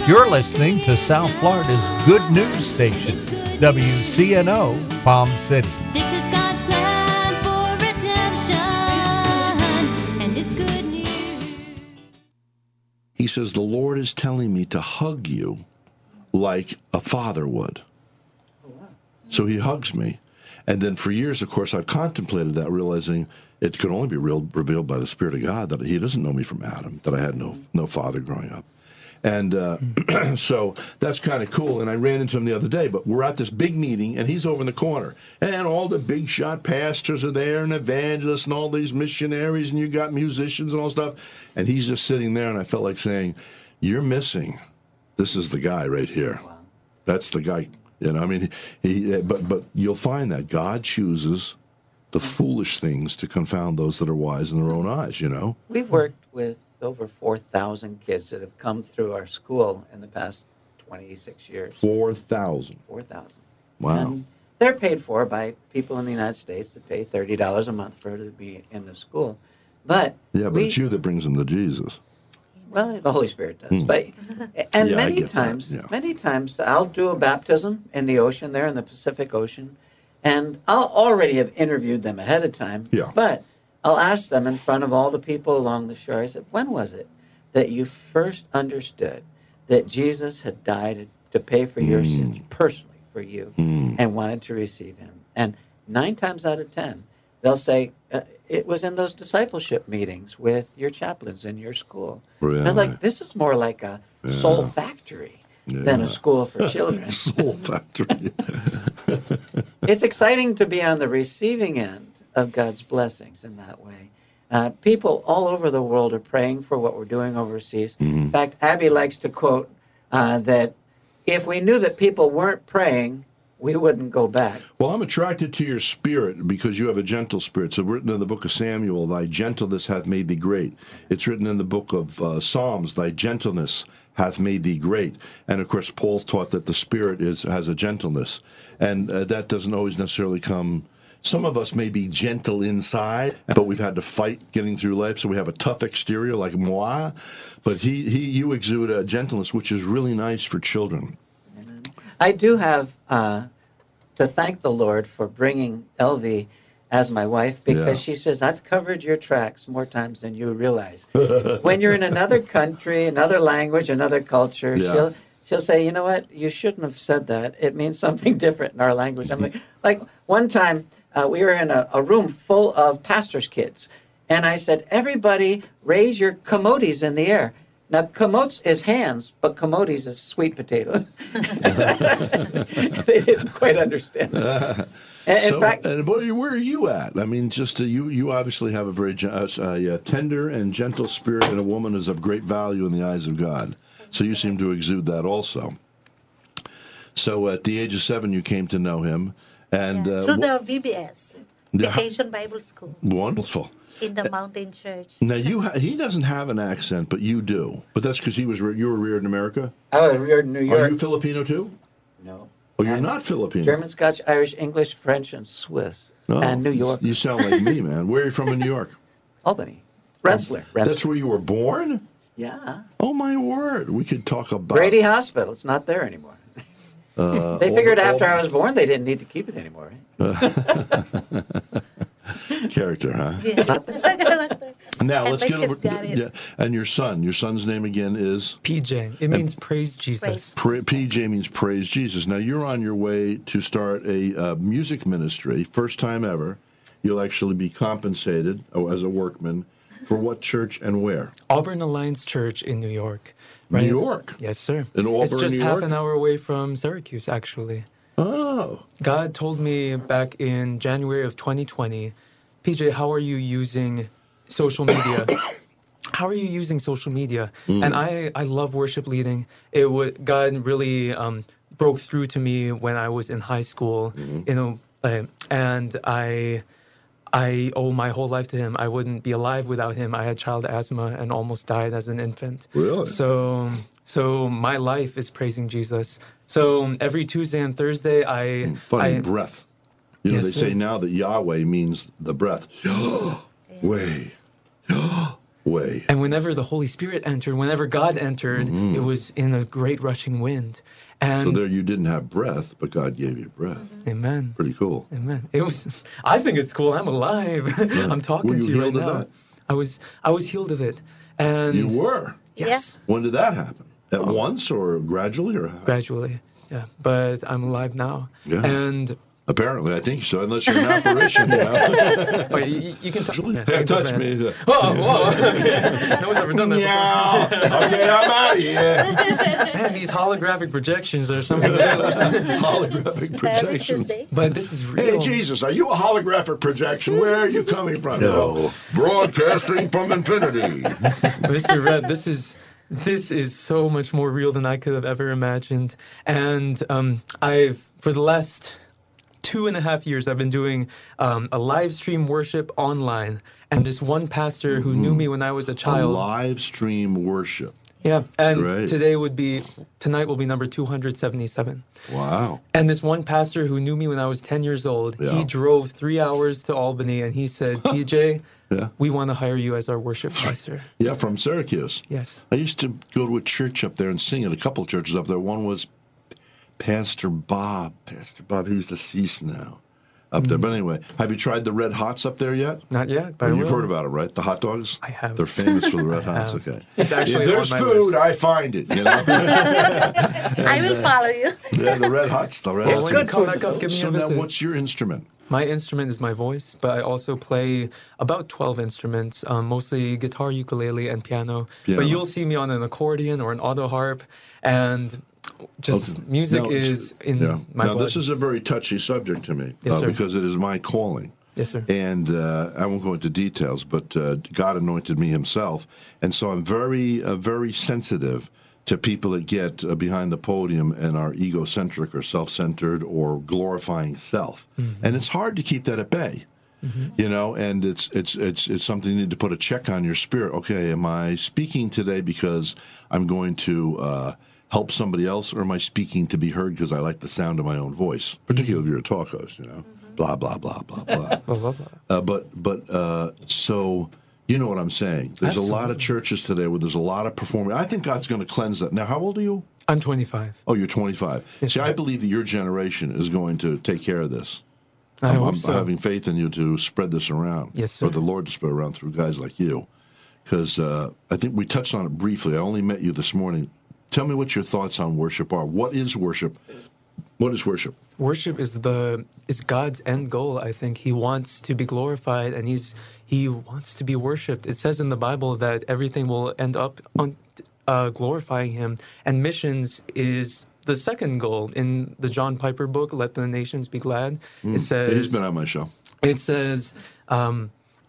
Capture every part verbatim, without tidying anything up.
You're listening to South Florida's good news station, W C N O Palm City. This is God's plan for redemption, and it's good news. He says, the Lord is telling me to hug you like a father would. So he hugs me. And then for years, of course, I've contemplated that, realizing it could only be real, revealed by the Spirit of God, that he doesn't know me from Adam, that I had no no father growing up. And uh, so that's kind of cool. And I ran into him the other day, but we're at this big meeting, and he's over in the corner. And all the big shot pastors are there, and evangelists, and all these missionaries, and you got musicians and all stuff. And he's just sitting there, and I felt like saying, you're missing. This is the guy right here. Wow. That's the guy. You know, I mean, he, he, but but you'll find that God chooses the foolish things to confound those that are wise in their own eyes, you know? We've worked with over four thousand kids that have come through our school in the past twenty-six years. four thousand. four thousand. Wow. And they're paid for by people in the United States that pay thirty dollars a month for to be in the school. But yeah, but we, it's you that brings them to Jesus. Well, the Holy Spirit does. Hmm. But and Yeah, I many get that, times, yeah. many times, I'll do a baptism in the ocean there in the Pacific Ocean, and I'll already have interviewed them ahead of time. Yeah. But I'll ask them in front of all the people along the shore. I said, "When was it that you first understood that Jesus had died to pay for your Mm. sins personally for you, Mm. and wanted to receive Him?" And nine times out of ten, they'll say, uh, it was in those discipleship meetings with your chaplains in your school. Really? They're like, this is more like a Yeah. soul factory than Yeah. a school for children. Soul factory. It's exciting to be on the receiving end of God's blessings in that way. Uh, people all over the world are praying for what we're doing overseas. Mhm. In fact, Abby likes to quote uh, that if we knew that people weren't praying, we wouldn't go back. Well, I'm attracted to your spirit because you have a gentle spirit. It's written in the book of Samuel, thy gentleness hath made thee great. It's written in the book of uh, Psalms, thy gentleness hath made thee great. And, of course, Paul taught that the spirit is has a gentleness. And uh, that doesn't always necessarily come. Some of us may be gentle inside, but we've had to fight getting through life, so we have a tough exterior like moi. But he, he, you exude a gentleness, which is really nice for children. I do have uh, to thank the Lord for bringing Elvie as my wife, because Yeah. she says, I've covered your tracks more times than you realize. When you're in another country, another language, another culture, Yeah. she'll she'll say, you know what, you shouldn't have said that. It means something different in our language. I'm like, like one time uh, we were in a, a room full of pastors' kids, and I said, everybody raise your camotes in the air. Now, camotes is hands, but camotes is sweet potato. They didn't quite understand that. And So, in fact, and where, where are you at? I mean, just uh, you, you obviously have a very gen- uh, uh, yeah, tender and gentle spirit, and a woman is of great value in the eyes of God. So you seem to exude that also. So at the age of seven, you came to know him, and Yeah, uh, through wh- the V B S, Yeah. Vacation Bible School, wonderful. in the Mountain Church. Now you, ha- he doesn't have an accent, but you do. But that's because he was re- you were reared in America. I was reared in New Are York. you Filipino too? No. Oh, you're I'm not Filipino. German, Scotch, Irish, English, French, and Swiss. No, And New York. You sound like me, man. Where are you from in New York? Albany. Rensselaer. Rensselaer. That's where you were born? Yeah. Oh, my word. We could talk about... Brady Hospital. It's not there anymore. Uh, They figured Al- after Al- I was born, they didn't need to keep it anymore. Right? Character, huh? Yeah. Now, And let's my get over... kids got it. Yeah, and your son. Your son's name again is... P J. It means praise Jesus. Pra- P J means praise Jesus. Now, you're on your way to start a uh, music ministry, first time ever. You'll actually be compensated oh, as a workman for what church and where? Auburn Alliance Church in New York. New York? Yes, sir. In Auburn, It's just New half York? an hour away from Syracuse, actually. Oh. God told me back in January of twenty twenty, P J, how are you using social media? How are you using social media? Mm. And I, I love worship leading. It would God really um, broke through to me when I was in high school. Mm-hmm. You know, uh, and I I owe my whole life to him. I wouldn't be alive without him. I had child asthma and almost died as an infant. Really? So so my life is praising Jesus. So every Tuesday and Thursday, I Funny I, breath. You know, Yes, they say sir. now that Yahweh means the breath. Way. Way. way. And whenever the Holy Spirit entered, whenever God entered, it was in a great rushing wind. And So there you didn't have breath, but God gave you breath. Amen. Pretty cool. Amen. It was. I think it's cool. I'm alive. I'm talking Were you to you right healed of now. that? I was. I was healed of it. And You were. Yes. When did that happen? At once or gradually or how? Gradually. Yeah. But I'm alive now. Yeah. And Apparently, I think so, unless you're an apparition. You know? wait, you, you can touch me. Hey, touch me. Whoa, whoa. Okay. No one's ever done that Yeah. Okay, I'm out of here. before. Man, these holographic projections are something else. Holographic Every projections. Tuesday. But this is real. Hey, Jesus, are you a holographic projection? Where are you coming from? No. Broadcasting from infinity. Mister Red, this is this is so much more real than I could have ever imagined. And um, I've for the last two and a half years, I've been doing um, a live stream worship online. And this one pastor who knew me when I was a A child. live stream worship. Yeah, and Great. today would be tonight will be number two hundred seventy-seven. Wow. And this one pastor who knew me when I was ten years old, Yeah. he drove three hours to Albany and he said, P J, Yeah. we want to hire you as our worship pastor. Yeah, from Syracuse. Yes. I used to go to a church up there and sing at a couple of churches up there. One was Pastor Bob. Pastor Bob, he's deceased now up there. But anyway, have you tried the Red Hots up there yet? Not yet, but I Well, you've will. heard about it, right? The hot dogs? I have. They're famous for the Red I Hots, have. okay. It's actually if there's on my food, list. I find it, you know? I will follow you. Yeah, the Red Hots, the Red Well, Hots. when you come back up, give me So a now, visit. what's your instrument? My instrument is my voice, but I also play about twelve instruments, um, mostly guitar, ukulele, and piano. Piano. But you'll see me on an accordion or an auto harp, and just Okay. music Now, is in Yeah. my Now, blood. this is a very touchy subject to me Yes, uh, sir. because it is my calling. Yes, sir. And uh, I won't go into details, but uh, God anointed me himself. And so I'm very, uh, very sensitive to people that get uh, behind the podium and are egocentric or self-centered or glorifying self. And it's hard to keep that at bay. You know, and it's it's it's it's something you need to put a check on your spirit. Okay, am I speaking today because I'm going to uh, help somebody else, or am I speaking to be heard because I like the sound of my own voice? Particularly if you're a talk host, you know, blah blah blah blah blah. Blah, blah, blah. Uh, but but uh, so you know what I'm saying. There's a lot of churches today where there's a lot of performing. I think God's going to cleanse that. Now, how old are you? I'm twenty-five. Oh, you're twenty-five. Yes, See, sir. I believe that your generation is going to take care of this. I I'm, hope I'm so. having faith in you to spread this around. Yes, sir. Or the Lord to spread around through guys like you. Because uh, I think we touched on it briefly. I only met you this morning. Tell me what your thoughts on worship are. What is worship? What is worship? Worship is the is God's end goal. I think He wants to be glorified, and He's He wants to be worshipped. It says in the Bible that everything will end up on uh, glorifying Him, and missions is the second goal in the John Piper book. Let the nations be glad. It says He's been on my show. It says, um,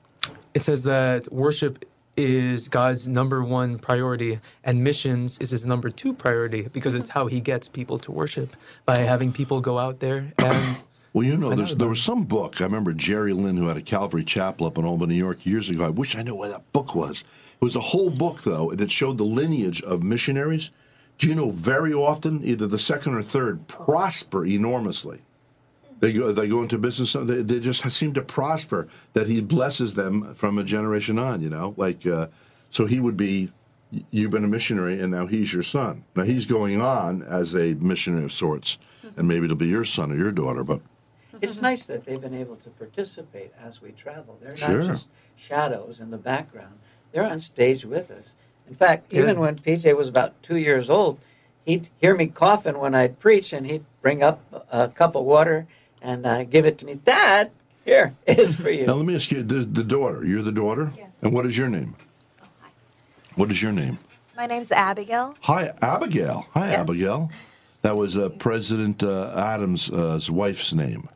it says that worship is God's number one priority, and missions is His number two priority because it's how He gets people to worship by having people go out there and. Well, you know, I know there's, about there it. was some book. I remember Jerry Lynn, who had a Calvary Chapel up in Albany, New York, years ago. I wish I knew what that book was. It was a whole book, though, that showed the lineage of missionaries. Do you know very often, either the second or third prosper enormously? They go, they go into business, they, they just seem to prosper, that he blesses them from a generation on, you know? Like, uh, so he would be, you've been a missionary, and now he's your son. Now, he's going on as a missionary of sorts, and maybe it'll be your son or your daughter, but It's nice that they've been able to participate as we travel. They're not Sure. just shadows in the background. They're on stage with us. In fact, Yeah. even when P J was about two years old, he'd hear me coughing when I'd preach, and he'd bring up a cup of water and uh, give it to me. Dad, here, it's for you. Now, let me ask you, the, the daughter, you're the daughter? Yes. And what is your name? Oh, hi. What is your name? My name's Abigail. Hi, Abigail. Hi, Yes. Abigail. That was uh, President uh, Adams' uh, wife's name.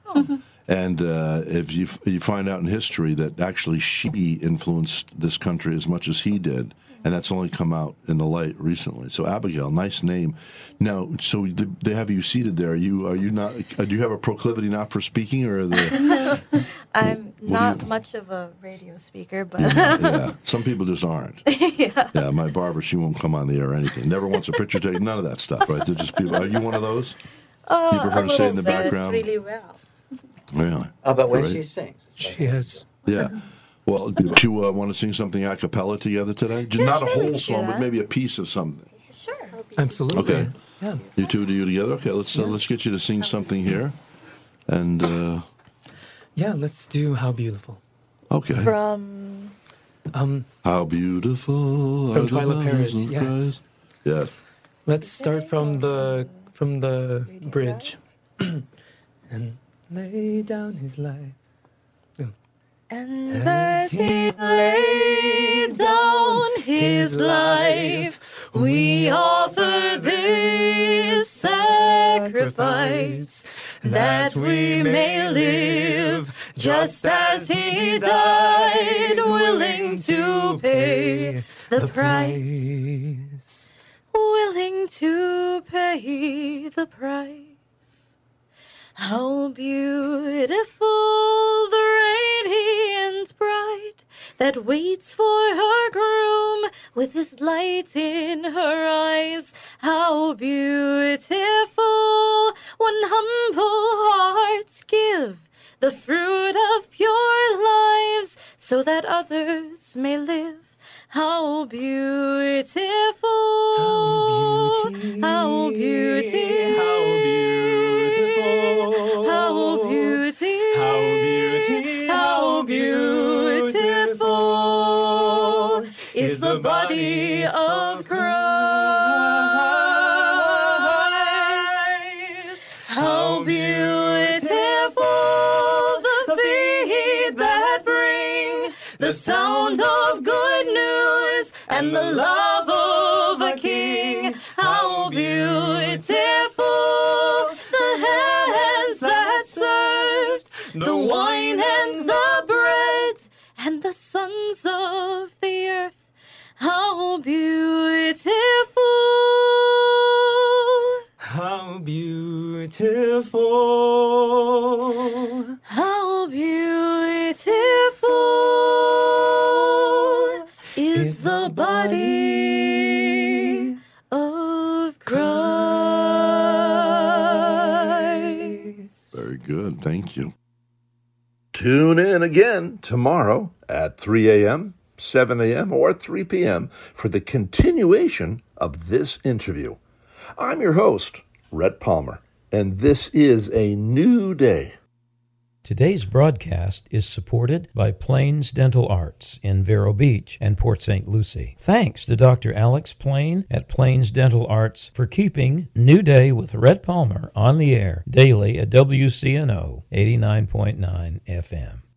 And uh, if you you find out in history that actually she influenced this country as much as he did, and that's only come out in the light recently. So Abigail, nice name. Now, so th- they have you seated there. Are you are you not? Uh, do you have a proclivity not for speaking, or the? I'm do not you- much of a radio speaker, but Yeah, some people just aren't. yeah. yeah, my barber, she won't come on the air or anything. Never wants a picture taken. None of that stuff, right? They're just people. Are you one of those? uh, You prefer a to stay in little the bit. background? really well. Really? Oh, but when Great. she sings. it's like- She has. Yeah. Well, did you uh, want to sing something a cappella together today? Just not a sure, we whole could do song, but that. maybe a piece of something. Sure. Absolutely. Okay. Yeah. You two, do you together? Okay, let's uh, let's get you to sing something here. And uh, Yeah, let's do How Beautiful. okay, From Um, how beautiful From are the Twilight mountains Paris, of yes. Christ. Yes. let's start from the from the bridge. And lay down his life. And as he laid down his life, we offer this sacrifice, that we may live just as he died, willing to pay the price, willing to pay the price. How beautiful the radiant bride that waits for her groom with his light in her eyes. How beautiful when humble hearts give the fruit of pure lives so that others may live. How beautiful, how beautiful, How beautiful, how beautiful, how beautiful, how beautiful is the body of Christ. How beautiful the feet that bring the sound of good news and the love of a king. How beautiful the hands that served the wine and the bread and the sons of the earth. How beautiful, How beautiful how beautiful is the body of Christ. Very good. Thank you. Tune in again tomorrow at three a.m., seven a.m., or three p.m. for the continuation of this interview. I'm your host, Rhett Palmer, and this is a new day. Today's broadcast is supported by Plains Dental Arts in Vero Beach and Port Saint Lucie. Thanks to Doctor Alex Plain at Plains Dental Arts for keeping New Day with Rhett Palmer on the air daily at W C N O eighty-nine point nine F M.